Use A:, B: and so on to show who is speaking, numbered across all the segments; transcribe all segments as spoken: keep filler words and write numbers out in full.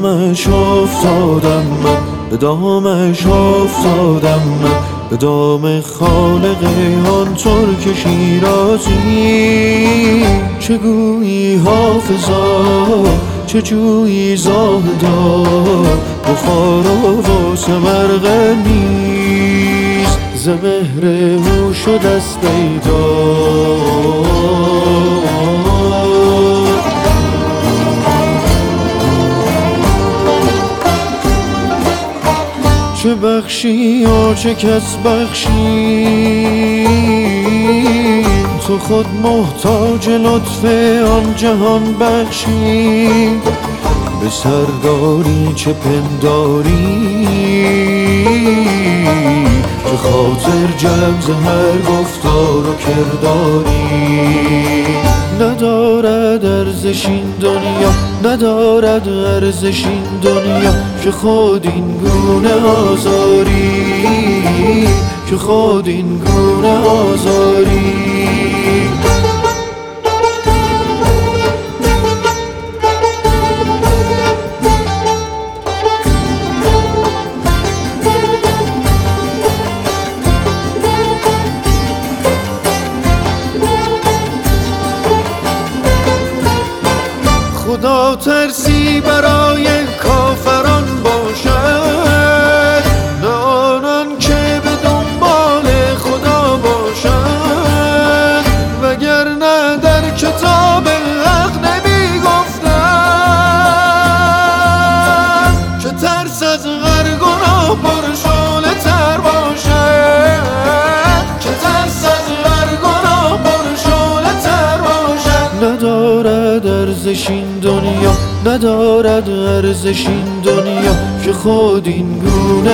A: دامش افتادم من، به دامش افتادم من، به دام خالق آن ترک شیرازی. چه گویی حافظا، چه جویی زاهدا، بخارا و سمرقندیز، ز مهر او شدست پیدا. چه بخشی و چه کس بخشی، تو خود محتاج لطف آن جهان بخشی. به سرداری چه پنداری، به خاطر جمع ز هر گفتار و کرداری. ندارد ارزش این دنیا، ندارد ارزش این دنیا، که خود این گونه آزاری، که خود این گونه آزاری. خدا ترسی برای کافران باشد، نه آنان که به دنبال خدا باشد. وگرنه در کتاب حق نمی گفتم که ترس از هر گناه پرشعله تر باشد، که ترس از هر گناه پرشعله تر باشد. ندارد ارزش این دنیا، ندارد ارزش این دنیا، که خود این گونه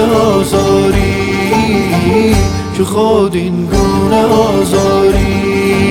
A: آزاری، که خود این گونه آزاری.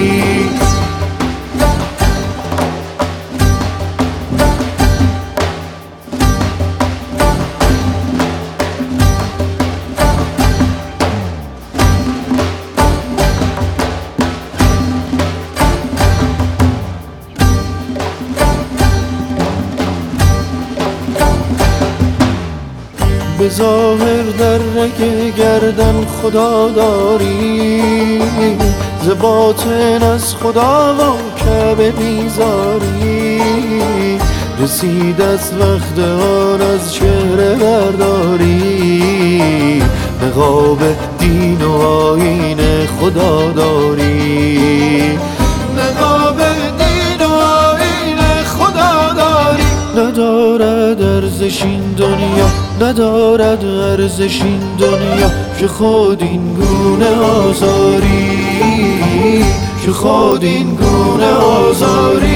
A: به ظاهر در رگ گردن خدا داری، ز باطن از خدا و کعبه بیزاری. رسید از وقت آن از چهره برداری، نقاب دین و آیین خدا داری، نقاب دین و آیین خدا داری. ندارد ارزش این دنیا، ندارد ارزش این دنیا، که خود این گونه آزاری، که خود این گونه آزاری.